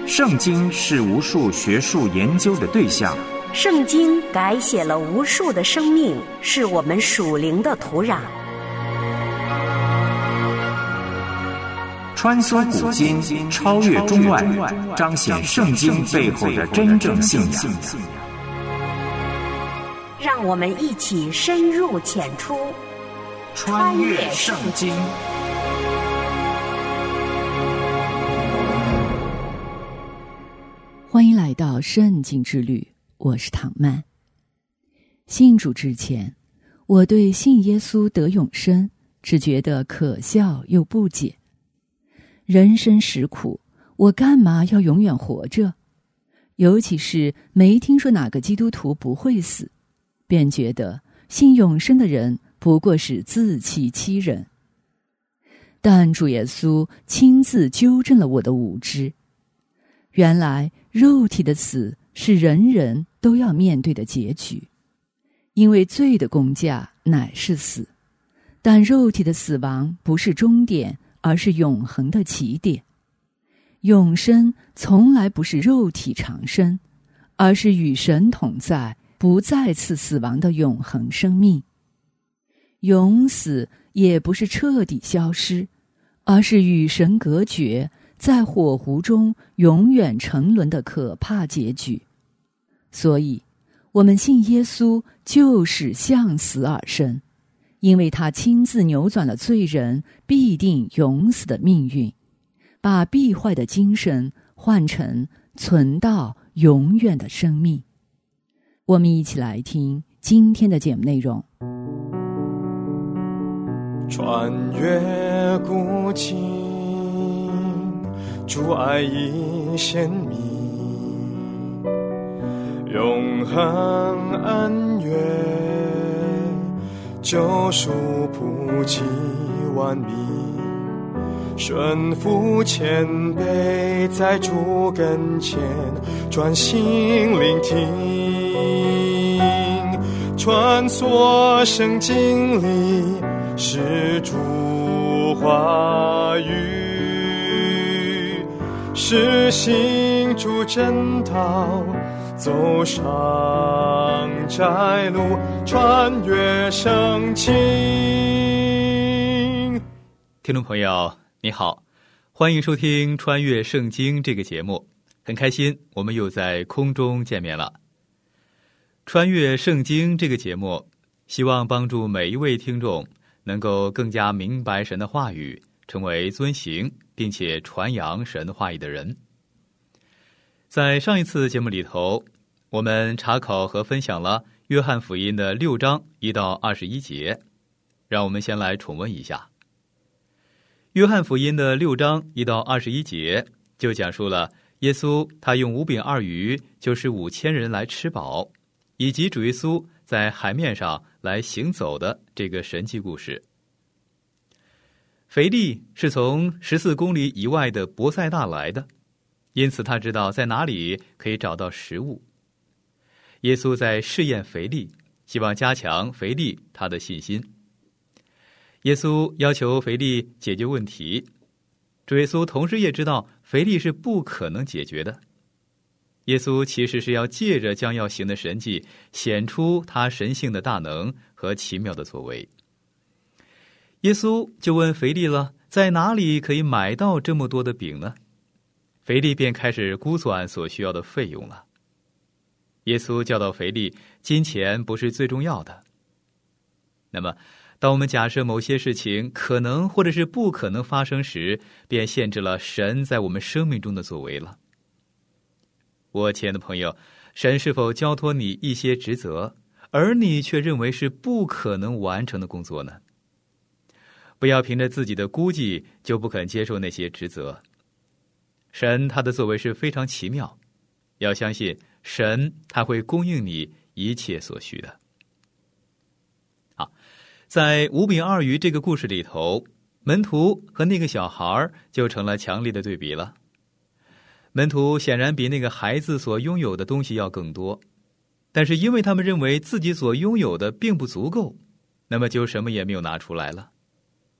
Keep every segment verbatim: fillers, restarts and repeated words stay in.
圣经是无数学术研究的对象， 圣经改写了无数的生命，是我们属灵的土壤。 穿梭古今，超越中外，彰显圣经背后的真正信仰。 让我们一起深入浅出， 穿越圣经。 欢迎来到圣经之旅，我是唐曼。信主之前，我对信耶稣得永生只觉得可笑又不解。人生实苦，我干嘛要永远活着？尤其是没听说哪个基督徒不会死，便觉得信永生的人不过是自欺欺人。但主耶稣亲自纠正了我的无知。原来肉体的死是人人都要面对的结局，因为罪的工价乃是死，但肉体的死亡不是终点，而是永恒的起点。永生从来不是肉体长生，而是与神同在，不再次死亡的永恒生命。永死也不是彻底消失，而是与神隔绝，在火湖中永远沉沦的可怕结局。所以我们信耶稣就是向死而生，因为他亲自扭转了罪人必定永死的命运，把必坏的精神换成存到永远的生命。我们一起来听今天的节目内容。 穿越古今，主爱已显明，永恒恩怨，救赎普及万民，顺服谦卑，在主跟前专心聆听，穿梭圣经里是主话语，是行主真道，走上窄路，穿越圣经。 听众朋友你好，欢迎收听穿越圣经这个节目，很开心我们又在空中见面了。穿越圣经这个节目希望帮助每一位听众能够更加明白神的话语，成为遵行并且传扬神话语的人。在上一次节目里头，我们查考和分享了约翰福音的六章一到二十一节，让我们先来重温一下。约翰福音的六章一到二十一节就讲述了耶稣他用五饼二鱼就是五千人来吃饱，以及主耶稣在海面上来行走的这个神迹故事。腓力是从十四公里以外的伯赛大来的，因此他知道在哪里可以找到食物。耶稣在试验腓力，希望加强腓力他的信心。耶稣要求腓力解决问题，主耶稣同时也知道腓力是不可能解决的。耶稣其实是要借着将要行的神迹，显出他神性的大能和奇妙的作为。耶稣就问腓力了，在哪里可以买到这么多的饼呢？腓力便开始估算所需要的费用了。耶稣教导腓力，金钱不是最重要的。那么当我们假设某些事情可能或者是不可能发生时，便限制了神在我们生命中的作为了。我亲爱的朋友，神是否交托你一些职责，而你却认为是不可能完成的工作呢？不要凭着自己的估计就不肯接受那些职责。神他的作为是非常奇妙，要相信神他会供应你一切所需的。好，在五饼二鱼这个故事里头，门徒和那个小孩就成了强烈的对比了。门徒显然比那个孩子所拥有的东西要更多，但是因为他们认为自己所拥有的并不足够，那么就什么也没有拿出来了。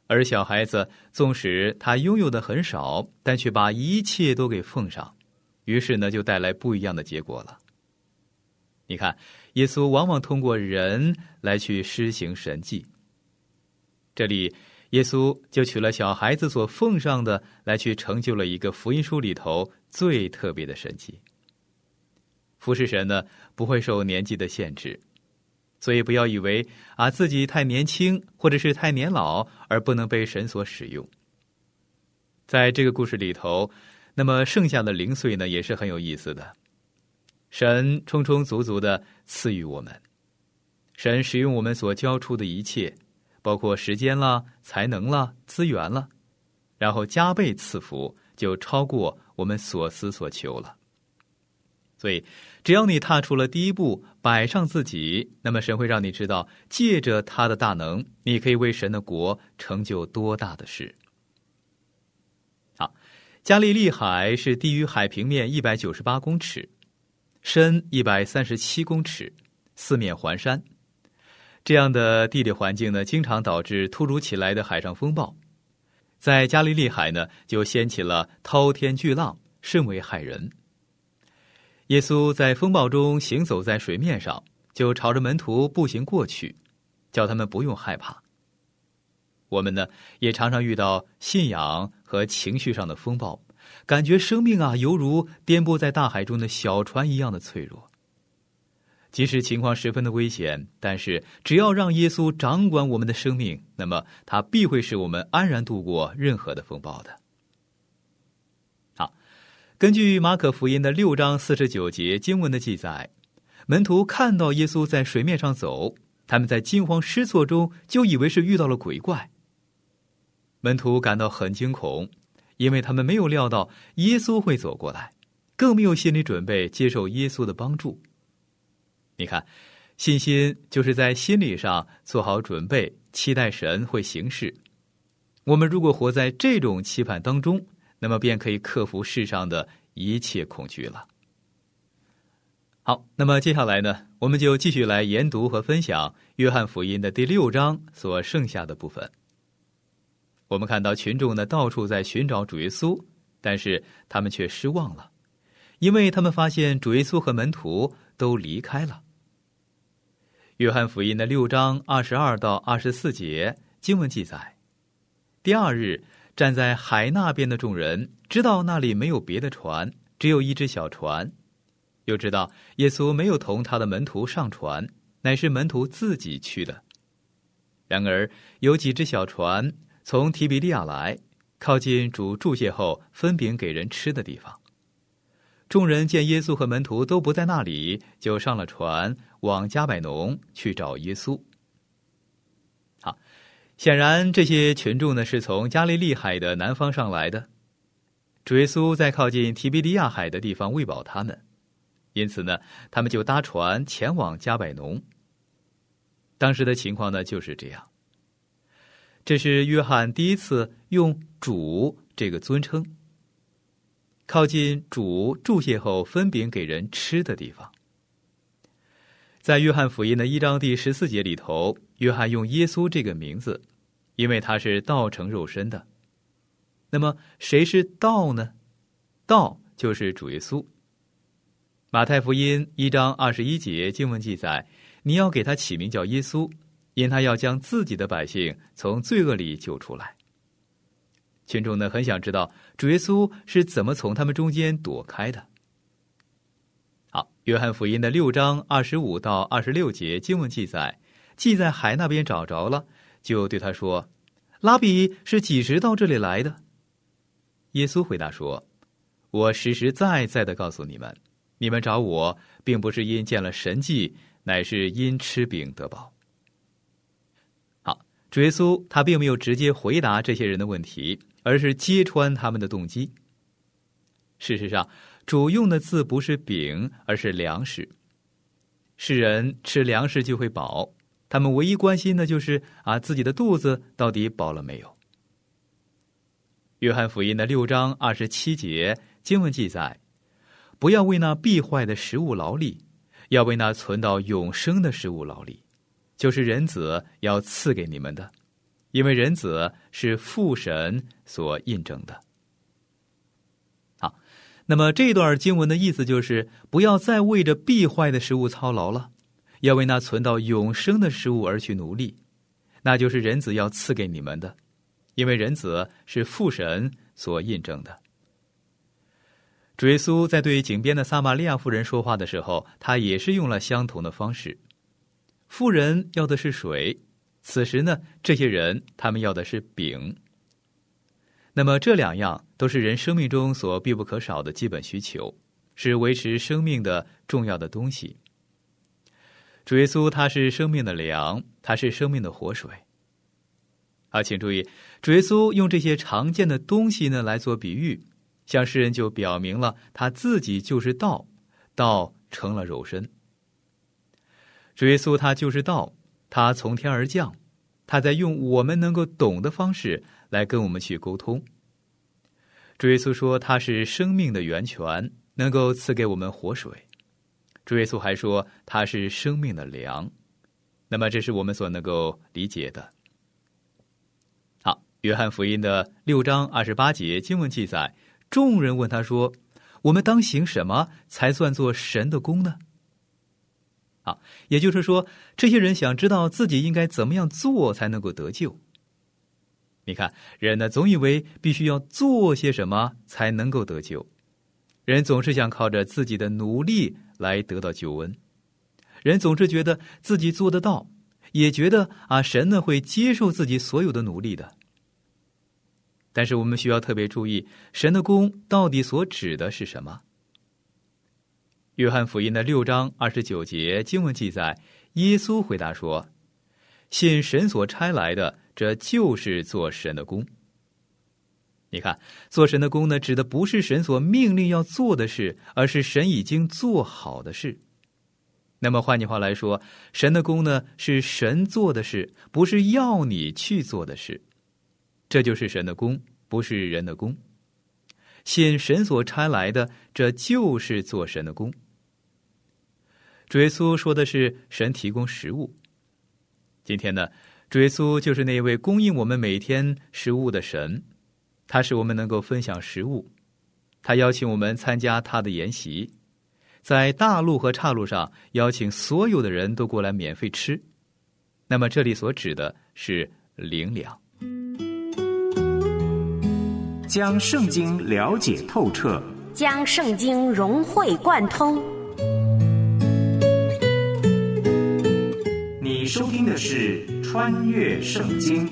而小孩子纵使他拥有的很少，但却把一切都给奉上，于是呢就带来不一样的结果了。你看，耶稣往往通过人来去施行神迹。这里耶稣就取了小孩子所奉上的来去成就了一个福音书里头最特别的神迹。服侍神呢不会受年纪的限制，所以不要以为啊自己太年轻或者是太年老而不能被神所使用。在这个故事里头，那么剩下的零碎呢也是很有意思的。神充充足足的赐予我们，神使用我们所交出的一切，包括时间啦、才能啦、资源啦，然后加倍赐福，就超过我们所思所求了。所以只要你踏出了第一步，摆上自己，那么神会让你知道，借着他的大能，你可以为神的国成就多大的事。好，加利利海是低于海平面一百九十八公尺，深一百三十七公尺，四面环山。这样的地理环境呢，经常导致突如其来的海上风暴。在加利利海呢，就掀起了滔天巨浪，甚为骇人。耶稣在风暴中行走在水面上，就朝着门徒步行过去，叫他们不用害怕。我们呢，也常常遇到信仰和情绪上的风暴，感觉生命啊，犹如颠簸在大海中的小船一样的脆弱。即使情况十分的危险，但是只要让耶稣掌管我们的生命，那么他必会使我们安然度过任何的风暴的。好，根据马可福音的六章四十九节经文的记载，门徒看到耶稣在水面上走，他们在惊慌失措中就以为是遇到了鬼怪。门徒感到很惊恐，因为他们没有料到耶稣会走过来，更没有心理准备接受耶稣的帮助。你看，信心就是在心理上做好准备，期待神会行事。我们如果活在这种期盼当中，那么便可以克服世上的一切恐惧了。好，那么接下来呢，我们就继续来研读和分享约翰福音的第六章所剩下的部分。我们看到群众呢到处在寻找主耶稣，但是他们却失望了，因为他们发现主耶稣和门徒都离开了。约翰福音的六章二十二到二十四节经文记载，第二日，站在海那边的众人知道那里没有别的船，只有一只小船，又知道耶稣没有同他的门徒上船，乃是门徒自己去的。然而有几只小船从提比利亚来，靠近主祝谢后分饼给人吃的地方。众人见耶稣和门徒都不在那里，就上了船，往加百农去找耶稣。好，显然这些群众呢是从加利利海的南方上来的。主耶稣在靠近提比利亚海的地方喂饱他们，因此呢，他们就搭船前往加百农。当时的情况呢就是这样。这是约翰第一次用主这个尊称，靠近主祝谢后分饼给人吃的地方。在约翰福音的一章第十四节里头，约翰用耶稣这个名字，因为他是道成肉身的。那么谁是道呢？道就是主耶稣。马太福音一章二十一节经文记载，你要给他起名叫耶稣，因他要将自己的百姓从罪恶里救出来。群众呢很想知道主耶稣是怎么从他们中间躲开的。好，约翰福音的六章二十五到二十六节经文记载，既在海那边找着了，就对他说，拉比是几时到这里来的？耶稣回答说，我实实在在的告诉你们，你们找我并不是因见了神迹，乃是因吃饼得饱。好，主耶稣他并没有直接回答这些人的问题，而是揭穿他们的动机。事实上，主用的字不是饼，而是粮食。世人吃粮食就会饱，他们唯一关心的就是啊自己的肚子到底饱了没有。约翰福音的六章二十七节经文记载，不要为那必坏的食物劳力，要为那存到永生的食物劳力，就是人子要赐给你们的， 因为人子是父神所印证的。好，那么这段经文的意思就是，不要再为着必坏的食物操劳了，要为那存到永生的食物而去努力，那就是人子要赐给你们的，因为人子是父神所印证的。主耶稣在对井边的撒玛利亚妇人说话的时候，他也是用了相同的方式。妇人要的是水，此时呢，这些人他们要的是饼。那么这两样都是人生命中所必不可少的基本需求，是维持生命的重要的东西。主耶稣他是生命的粮，他是生命的活水。啊，请注意，主耶稣用这些常见的东西呢来做比喻，向世人就表明了他自己就是道，道成了肉身。主耶稣他就是道，他从天而降，他在用我们能够懂的方式来跟我们去沟通。主耶稣说他是生命的源泉，能够赐给我们活水。主耶稣还说他是生命的粮。那么这是我们所能够理解的。好，约翰福音的六章二十八节经文记载，众人问他说，我们当行什么才算作神的工呢？啊，也就是说，这些人想知道自己应该怎么样做才能够得救。你看，人呢总以为必须要做些什么才能够得救，人总是想靠着自己的努力来得到救恩，人总是觉得自己做得到，也觉得啊神呢会接受自己所有的努力的。但是我们需要特别注意，神的工到底所指的是什么？约翰福音的六章二十九节经文记载，耶稣回答说，信神所差来的，这就是做神的工。你看，做神的工呢，指的不是神所命令要做的事，而是神已经做好的事。那么换句话来说，神的工呢，是神做的事，不是要你去做的事。这就是神的工，不是人的工。信神所差来的，这就是做神的工。主耶稣说的是神提供食物。今天呢，主耶稣就是那位供应我们每天食物的神，他使我们能够分享食物，他邀请我们参加他的筵席，在大路和岔路上邀请所有的人都过来免费吃。那么这里所指的是灵粮。 将圣经了解透彻， 将圣经融会贯通。 你收听的是《穿越圣经》。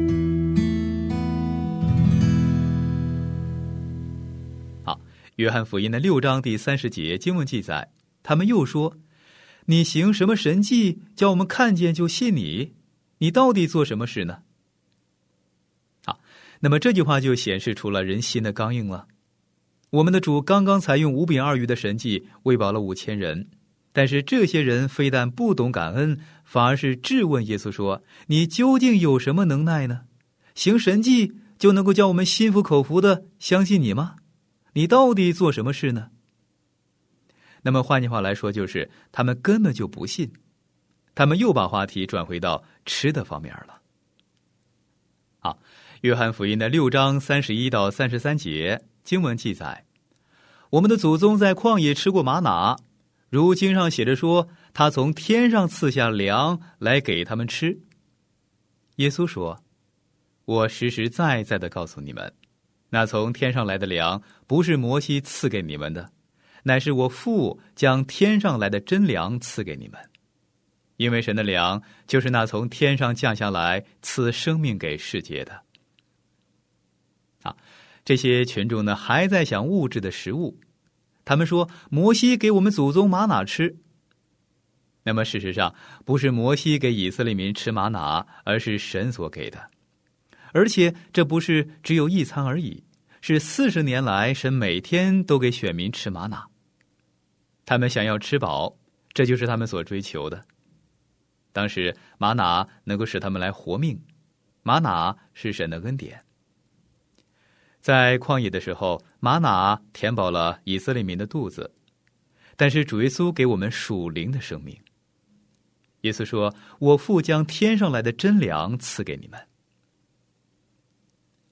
好，约翰福音的六章第三十节经文记载，他们又说，你行什么神迹，叫我们看见就信你？你到底做什么事呢？好，那么这句话就显示出了人心的刚硬了。我们的主刚刚才用五饼二鱼的神迹喂饱了五千人，但是这些人非但不懂感恩，反而是质问耶稣说，你究竟有什么能耐呢？行神迹就能够叫我们心服口服的相信你吗？你到底做什么事呢？那么换句话来说，就是他们根本就不信，他们又把话题转回到吃的方面了。好，约翰福音的六章三十一到三十三节经文记载，我们的祖宗在旷野吃过玛拿，如经上写着说，他从天上赐下粮来给他们吃。耶稣说，我实实在在地告诉你们，那从天上来的粮不是摩西赐给你们的，乃是我父将天上来的真粮赐给你们。因为神的粮就是那从天上降下来赐生命给世界的。啊，这些群众呢还在想物质的食物，他们说摩西给我们祖宗玛拿吃。那么事实上不是摩西给以色列民吃玛拿，而是神所给的。而且这不是只有一餐而已，是四十年来神每天都给选民吃玛拿。他们想要吃饱，这就是他们所追求的。当时玛拿能够使他们来活命，玛拿是神的恩典。在旷野的时候，玛拿填饱了以色列民的肚子，但是主耶稣给我们属灵的生命。耶稣说，我父将天上来的真粮赐给你们。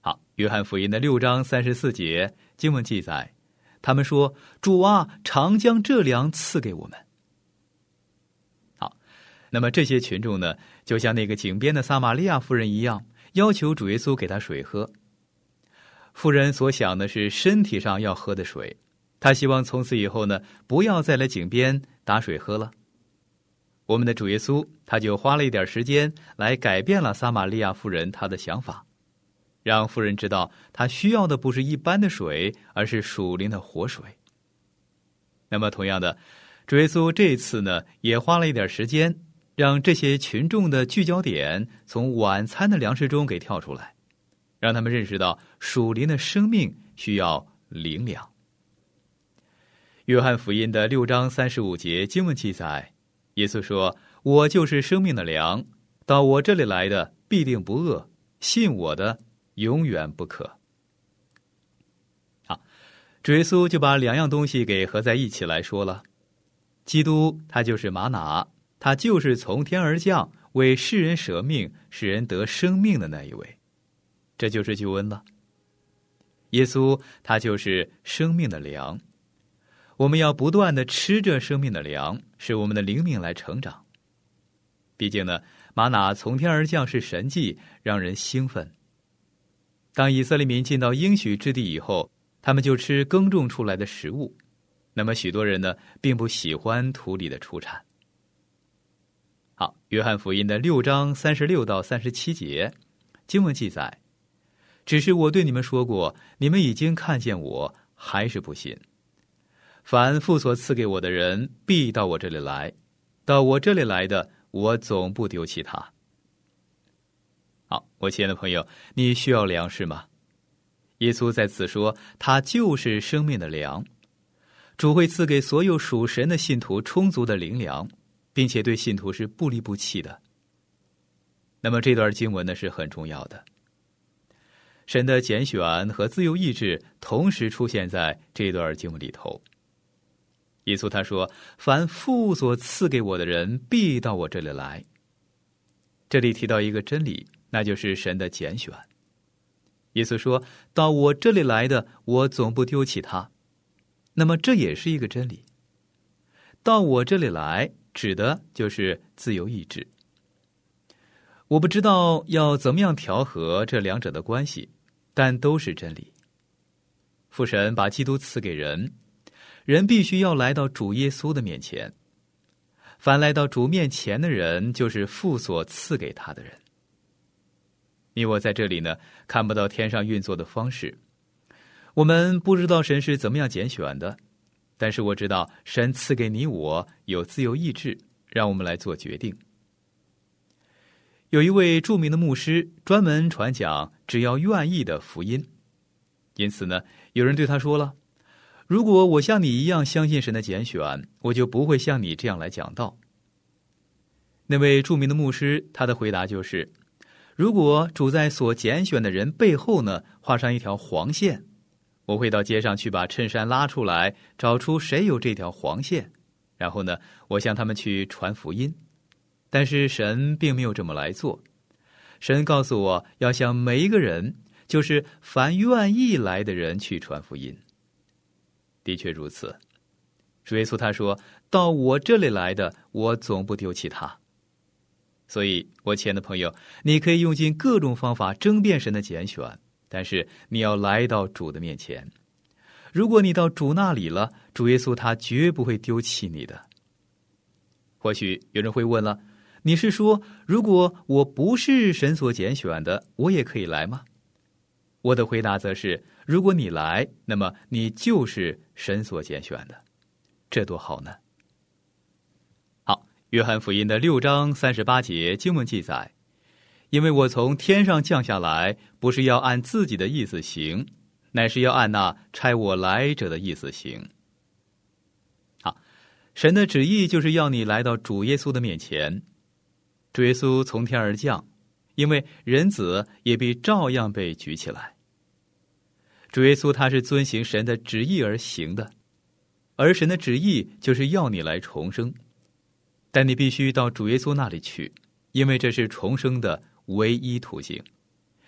好，约翰福音的六章三十四节经文记载，他们说：主啊，常将这粮赐给我们。好，那么这些群众呢，就像那个井边的撒玛利亚妇人一样，要求主耶稣给他水喝。妇人所想的是身体上要喝的水，她希望从此以后呢，不要再来井边打水喝了。我们的主耶稣他就花了一点时间来改变了撒玛利亚妇人她的想法，让妇人知道她需要的不是一般的水，而是属灵的活水。那么同样的，主耶稣这次呢，也花了一点时间，让这些群众的聚焦点从晚餐的粮食中给跳出来，让他们认识到属灵的生命需要灵粮。约翰福音的六章三十五节经文记载，耶稣说：我就是生命的粮，到我这里来的必定不饿，信我的永远不渴。好，主耶稣就把两样东西给合在一起来说了。基督他就是玛拿，他就是从天而降，为世人舍命，使人得生命的那一位，这就是救恩了。耶稣他就是生命的粮，我们要不断的吃着生命的粮，使我们的灵命来成长。毕竟呢，玛拿从天而降是神迹，让人兴奋。当以色列民进到应许之地以后，他们就吃耕种出来的食物，那么许多人呢，并不喜欢土里的出产。好，约翰福音的六章三十六到三十七节经文记载，只是我对你们说过，你们已经看见我，还是不信。凡父所赐给我的人，必到我这里来，到我这里来的，我总不丢弃他。好，我亲爱的朋友，你需要粮食吗？耶稣在此说，他就是生命的粮。主会赐给所有属神的信徒充足的灵粮，并且对信徒是不离不弃的。那么这段经文呢，是很重要的。神的拣选和自由意志同时出现在这段经文里头。耶稣他说，凡父所赐给我的人，必到我这里来。这里提到一个真理，那就是神的拣选。耶稣说，到我这里来的，我总不丢弃他。那么这也是一个真理。到我这里来，指的就是自由意志。我不知道要怎么样调和这两者的关系，但都是真理。父神把基督赐给人，人必须要来到主耶稣的面前。凡来到主面前的人，就是父所赐给他的人。你我在这里呢，看不到天上运作的方式，我们不知道神是怎么样拣选的，但是我知道神赐给你我有自由意志，让我们来做决定。有一位著名的牧师专门传讲只要愿意的福音，因此呢，有人对他说了，如果我像你一样相信神的拣选，我就不会像你这样来讲道。那位著名的牧师，他的回答就是，如果主在所拣选的人背后呢，画上一条黄线，我会到街上去把衬衫拉出来，找出谁有这条黄线，然后呢，我向他们去传福音。但是神并没有这么来做，神告诉我要向每一个人，就是凡愿意来的人去传福音。的确如此，主耶稣他说，到我这里来的，我总不丢弃他。所以我亲爱的朋友，你可以用尽各种方法争辩神的拣选，但是你要来到主的面前。如果你到主那里了，主耶稣他绝不会丢弃你的。或许有人会问了，你是说，如果我不是神所拣选的，我也可以来吗？我的回答则是，如果你来，那么你就是神所拣选的，这多好呢。好，约翰福音的六章三十八节经文记载，因为我从天上降下来，不是要按自己的意思行，乃是要按那差我来者的意思行。好，神的旨意就是要你来到主耶稣的面前。主耶稣从天而降，因为人子也必照样被举起来。主耶稣他是遵行神的旨意而行的，而神的旨意就是要你来重生。但你必须到主耶稣那里去，因为这是重生的唯一途径。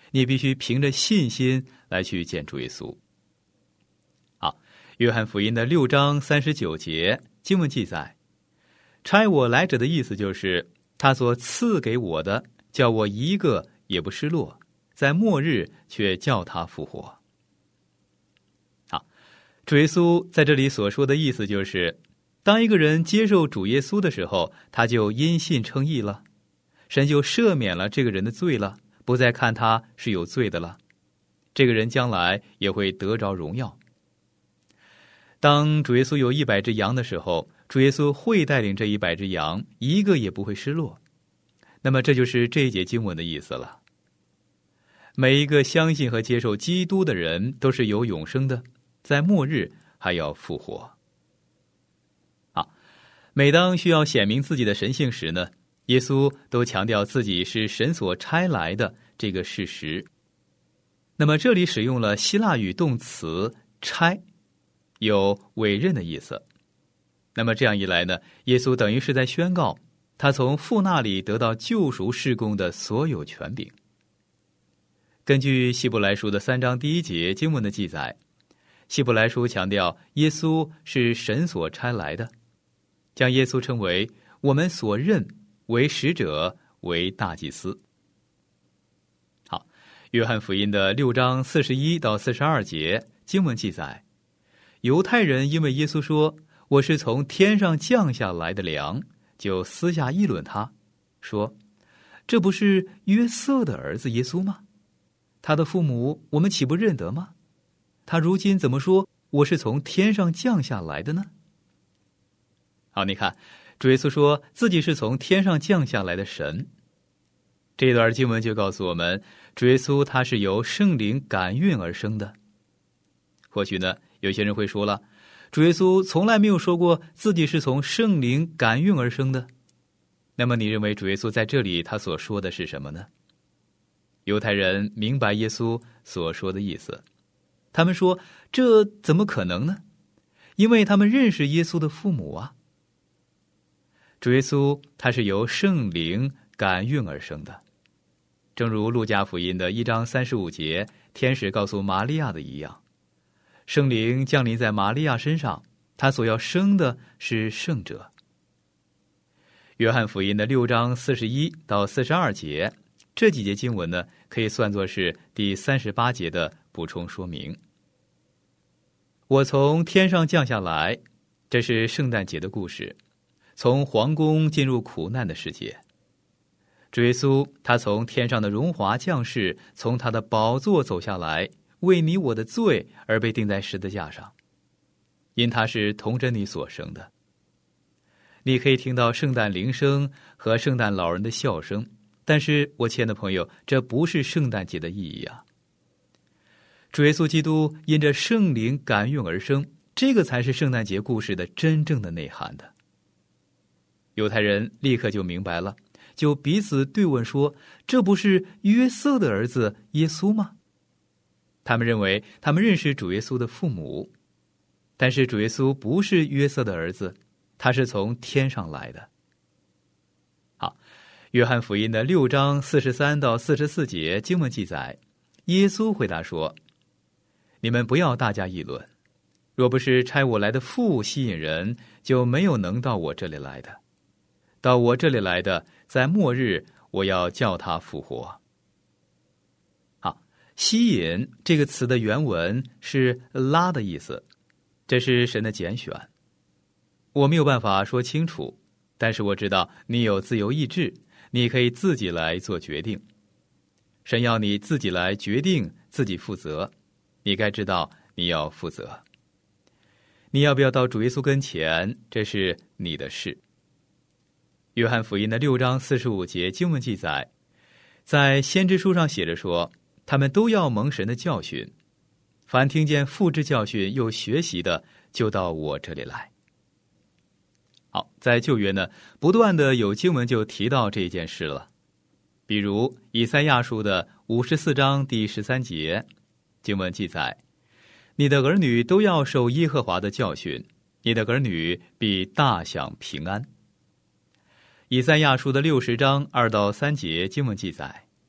你必须凭着信心来去见主耶稣。好，约翰福音的六章三十九节经文记载，差我来者的意思就是他所赐给我的，叫我一个也不失落，在末日却叫他复活。好，主耶稣在这里所说的意思就是，当一个人接受主耶稣的时候，他就因信称义了，神就赦免了这个人的罪了，不再看他是有罪的了，这个人将来也会得着荣耀。当主耶稣有一百只羊的时候，主耶稣会带领这一百只羊，一个也不会失落。那么这就是这一节经文的意思了。每一个相信和接受基督的人都是有永生的，在末日还要复活。好，每当需要显明自己的神性时呢，耶稣都强调自己是神所差来的这个事实。那么这里使用了希腊语动词差，有委任的意思。那么这样一来呢，耶稣等于是在宣告他从父那里得到救赎事工的所有权柄。根据希伯来书的三章第一节经文的记载，希伯来书强调耶稣是神所差来的，将耶稣称为我们所认为使者，为大祭司。好，约翰福音的六章四十一到四十二节经文记载，犹太人因为耶稣说我是从天上降下来的粮，就私下议论他，说这不是约瑟的儿子耶稣吗？他的父母我们岂不认得吗？他如今怎么说我是从天上降下来的呢？好，你看主耶稣说自己是从天上降下来的神。这段经文就告诉我们，主耶稣他是由圣灵感孕而生的。或许呢，有些人会说了，主耶稣从来没有说过自己是从圣灵感孕而生的。那么你认为主耶稣在这里他所说的是什么呢？犹太人明白耶稣所说的意思，他们说这怎么可能呢？因为他们认识耶稣的父母啊。主耶稣他是由圣灵感孕而生的，正如路加福音的一章三十五节天使告诉玛利亚的一样，圣灵降临在玛利亚身上，他所要生的是圣者。约翰福音的六章四十一到四十二节这几节经文呢，可以算作是第三十八节的补充说明。我从天上降下来，这是圣诞节的故事，从皇宫进入苦难的世界。主耶稣他从天上的荣华降世，从他的宝座走下来，为你我的罪而被钉在十字架上，因他是童贞女所生的。你可以听到圣诞铃声和圣诞老人的笑声，但是我亲爱的朋友，这不是圣诞节的意义啊。主耶稣基督因着圣灵感孕而生，这个才是圣诞节故事的真正的内涵的。犹太人立刻就明白了，就彼此对问说，这不是约瑟的儿子耶稣吗？他们认为他们认识主耶稣的父母，但是主耶稣不是约瑟的儿子，他是从天上来的。好，约翰福音的六章四十三到四十四节经文记载，耶稣回答说，你们不要大家议论，若不是差我来的父吸引人，就没有能到我这里来的。到我这里来的，在末日我要叫他复活。好，吸引这个词的原文是拉的意思，这是神的拣选。我没有办法说清楚，但是我知道你有自由意志，你可以自己来做决定。神要你自己来决定，自己负责，你该知道你要负责。你要不要到主耶稣跟前，这是你的事。约翰福音的六章四十五节经文记载，在先知书上写着说，他们都要蒙神的教训，凡听见父之教训又学习的，就到我这里来。好，在旧约呢，不断的有经文就提到这件事了。比如以赛亚书的五十四章第十三节经文记载，你的儿女都要受耶和华的教训，你的儿女必大享平安。以赛亚书的六十章二到三节经文记载，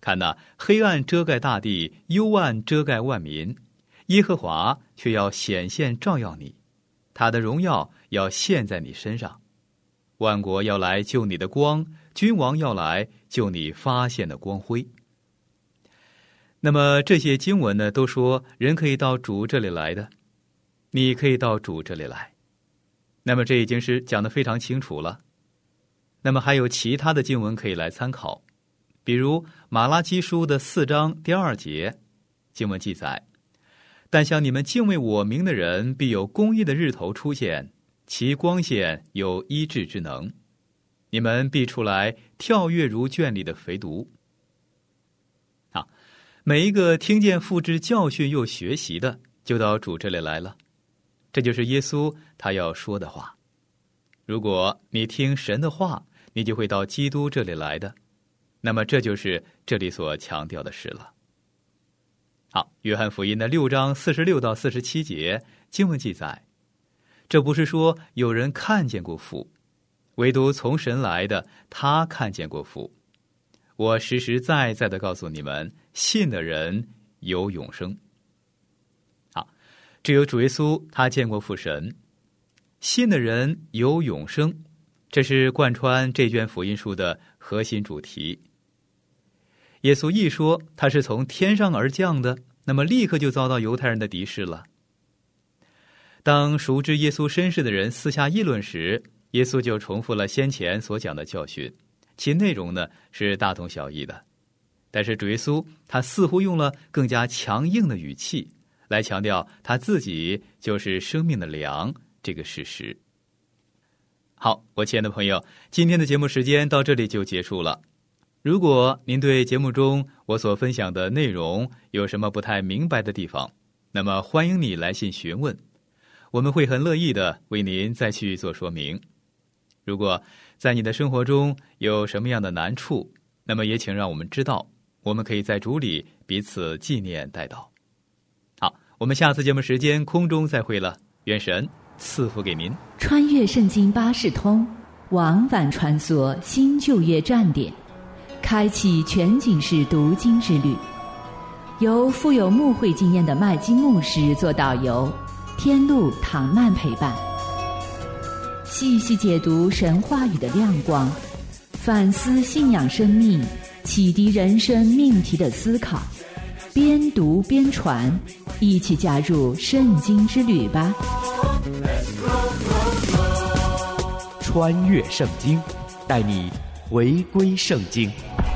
看哪，黑暗遮盖大地，幽暗遮盖万民，耶和华却要显现照耀你，他的荣耀要现在你身上。万国要来救你的光，君王要来救你发现的光辉。那么这些经文呢，都说人可以到主这里来的，你可以到主这里来。那么这已经是讲得非常清楚了。那么还有其他的经文可以来参考，比如马拉基书的四章第二节，经文记载：但像你们敬畏我名的人，必有公义的日头出现，其光线有医治之能，你们必出来跳跃如圈里的肥犊。啊，每一个听见父之教训又学习的，就到主这里来了。这就是耶稣他要说的话。如果你听神的话，你就会到基督这里来的。那么这就是这里所强调的事了。好，约翰福音的六章四十六到四十七节经文记载，这不是说有人看见过父，唯独从神来的，他看见过父。我实实在在的告诉你们，信的人有永生。好，只有主耶稣他见过父神，信的人有永生，这是贯穿这卷福音书的核心主题。耶稣一说他是从天上而降的，那么立刻就遭到犹太人的敌视了。当熟知耶稣身世的人私下议论时，耶稣就重复了先前所讲的教训，其内容呢是大同小异的。但是主耶稣他似乎用了更加强硬的语气来强调他自己就是生命的粮这个事实。好，我亲爱的朋友，今天的节目时间到这里就结束了。如果您对节目中我所分享的内容有什么不太明白的地方，那么欢迎你来信询问，我们会很乐意的为您再去做说明。如果在你的生活中有什么样的难处，那么也请让我们知道，我们可以在主里彼此纪念代祷。好，我们下次节目时间空中再会了，愿神赐福给您。 穿越圣经巴士通，往返穿梭新旧约站点，开启全景式读经之旅。由富有牧会经验的麦基牧师做导游，天路唐曼陪伴，细细解读神话语的亮光，反思信仰生命，启迪人生命题的思考，边读边传，一起加入圣经之旅吧。 穿越圣经，带你回归圣经。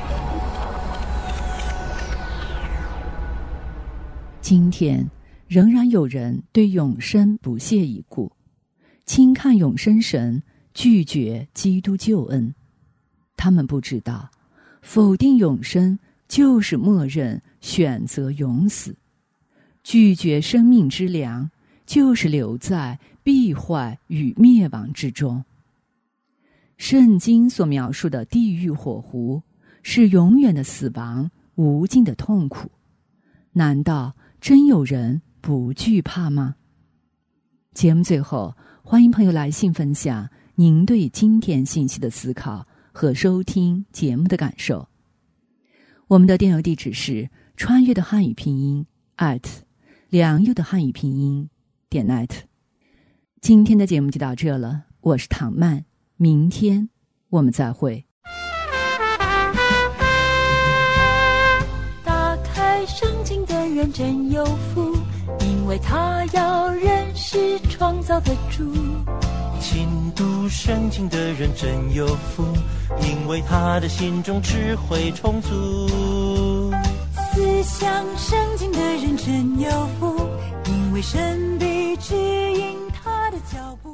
今天仍然有人对永生不屑一顾，轻看永生神，拒绝基督救恩。他们不知道，否定永生就是默认选择永死，拒绝生命之粮就是留在必坏与灭亡之中。圣经所描述的地狱火湖是永远的死亡，无尽的痛苦。难道真有人不惧怕吗？节目最后，欢迎朋友来信分享您对今天信息的思考和收听节目的感受。我们的电邮地址是穿越的汉语拼音 at 良友的汉语拼音点 net。 今天的节目就到这了，我是唐曼，明天我们再会。 打开圣经的人真有福，因为他要认识创造的主。 勤读圣经的人真有福，因为他的心中智慧充足。 思想圣经的人真有福，因为神必指引他的脚步。